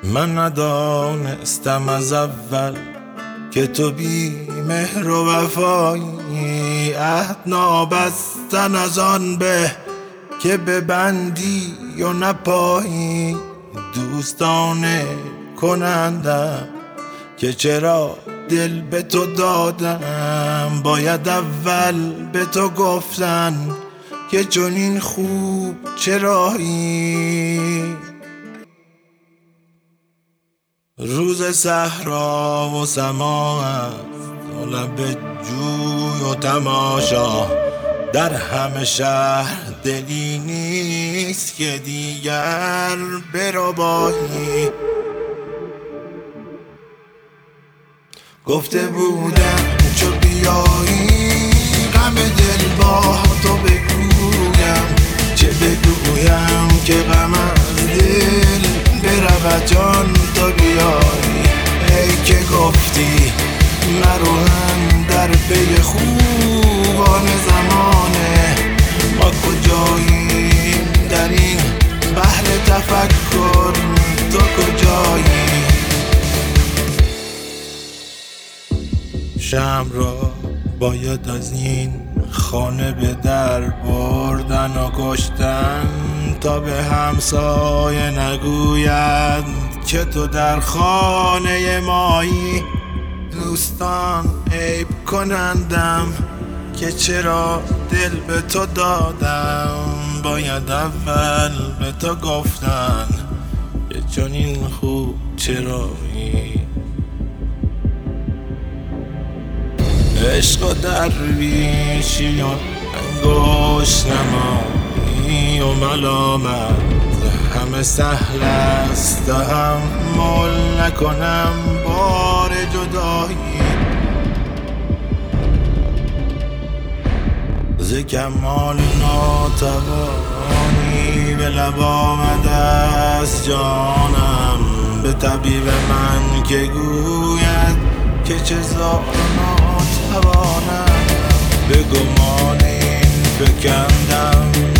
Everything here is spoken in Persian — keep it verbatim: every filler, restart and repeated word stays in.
من ندانستم از اول که تو بی مهر و وفایی، عهد نابستن از آن به که ببندی و نپایی. دوستانه کنندم که چرا دل به تو دادم، باید اول به تو گفتن که چنین خوب چرایی. روز صحرا و سما است و لب جوی و تماشا، در همه شهر دلی نیست که دیگر بربایی. گفته بودم چو بیایی غم دل با تو بگویم، چه بگویم که غم از دل برود جان تو بیایی. ای که گفتی نروم در پی خوبان زمانه، ما کجاییم در این بحر تفکر، تو کجایی؟ شمع را باید از این خانه به در بردن و کشتن، تا به همسایه نگوید که تو در خانه مایی. دوستان عیب کنندم که چرا دل به تو دادم، باید اول به تو گفتن که چنین خوب چرایی. عشق و درویشی و انگشت نمایی و ملامت همه سهل است، تحمل نکنم بار جدایی. ز کمال ناتوانی به لب آمده است جانم، به طبیب من که گوید که چه زار ناتوانم. به گمان این فکندم